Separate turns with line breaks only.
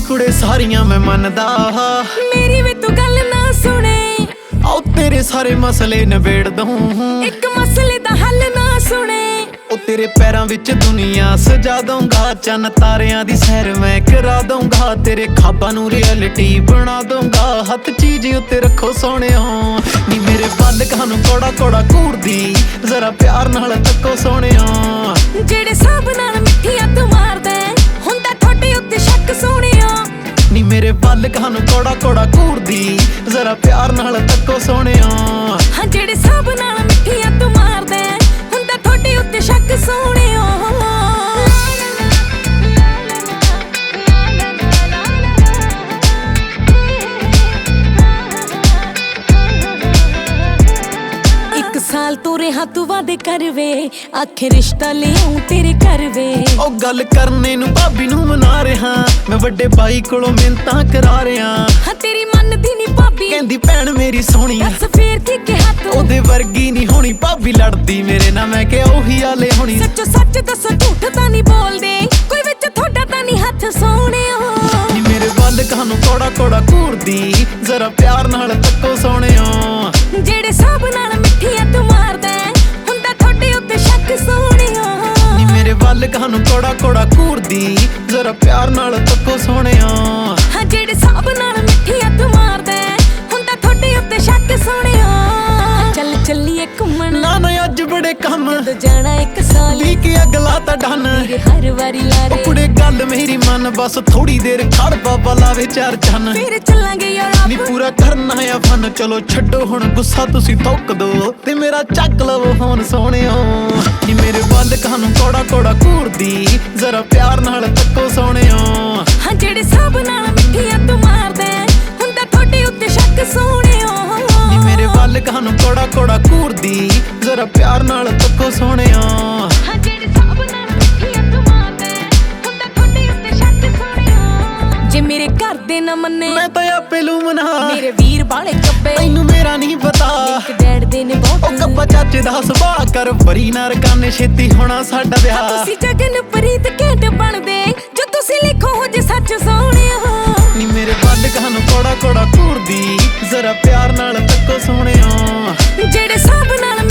कुड़े सारियां मैं मनदा,
मेरी भी तू गल ना सुने।
आओ तेरे सारे मसले निबेड़ दूं,
एक मसले दा हल ना सुने।
ओ तेरे पैरां विच दुनिया सजा दूंगा, चन तारियां दी सैर मैं करा दूंगा, तेरे ख्वाबां नूं रियलिटी बना दूंगा। हथ चीज उत्ते रखो सोहणिया, नी मेरे बल कानू कोड़ा कोड़ा घूरदी, जरा प्यार नाल तक्को सोहणिया।
जेड़े साहब नाल मिठिया तू मारदा हुंदा थोड़े उत्ते शक सोहणिया।
नी मेरे बल कानू कोड़ा कोड़ा घूरदी, जरा प्यार नाल तक्को सोहणिया।
हाँ जेड़े साहब नाल मिठिया तू मारदा हुंदा थोड़े उत्ते शक सोहणिया। साल तो रहा तू वादे कर वे, आखे रिश्ता ले आऊं तेरे घर वे।
ओ गल करने नू भाभी नू मना रहा, मैं वड्डे भाई कोलों मिन्नतां करा रहा।
हाँ तेरी मनदी नी भाभी,
कहंदी भैन मेरी सोहणी,
दस फेर की कहा तू
ओदे वर्गी नी होनी। भाभी लड़दी मेरे नाल, मैं क्या ओही आले होनी।
सच्चो सच दसो झूठ तां नी बोलदे, कोई विच थोड़ा तां नी हथ सोहणिया।
नी मेरे वल कानू कोड़ा कोड़ा घूरदी, जरा प्यार नाल तक्को सोहणिया।
जेड़े साहब नाल मिठिया तू मारदा हुंदा थोड़े उत्ते शक सोहणिया।
नी मेरे वल कानू कोड़ा कोड़ा घूरदी, जरा प्यार नाल तक्को सोहणिया।
हाँ जेड़े साहब नाल मिठिया तू मारदा हुंदा थोड़े उत्ते शक सोहणिया। चल चलिए घुम्मण,
ना ना अज बड़े कम,
तो जाना एक साल
ली के अगला ता डन।
तेरे हर वारी लारे
कुड़े गल मेरी मन, बस थोड़ी देर खड़ बाबा लावे चार चन।
फिर चलांगे यार
नी पूरा करना है फन, चलो छड्डो हुण गुस्सा तुसी थोक दो, ते मेरा चक लवो फोन सोहणिया। नी मेरे वल कानू कोड़ा कोड़ा घूरदी, जरा प्यार नाल तक्को सोहणिया।
हाँ जेड़े साहब नाल मिठिया तू मारदा हुंदा थोड़े उत्ते शक सोहणिया।
नी मेरे वल कानू कोड़ा कोड़ा घूरदी, जरा प्यार नाल तक्को सोहणिया।
हाँ जेड़े साहब नाल मिठिया तू मारदा हुंदा थोड़े उत्ते शक सोहणिया। जे मेरे घर दे ना मन्ने,
मैं तो आपे लू मना,
मेरे वीर बाले कब्बे
तैनू मेरा नहीं पता।
एक डैड दे ने
ओ
बहुत
कब्बा चाचे दा सुभाऽ कर, बरी ना रकाने छेती होना साडा विआह।
तुसी जगन प्रीत घैंट बनदे, जो तुसी लिखो हो जे सच सोहणिया।
नी मेरे वल कानू कोड़ा कोड़ा घूरदी, जरा प्यार नाल तक्को सोहणिया।
जेड़े साहब नाल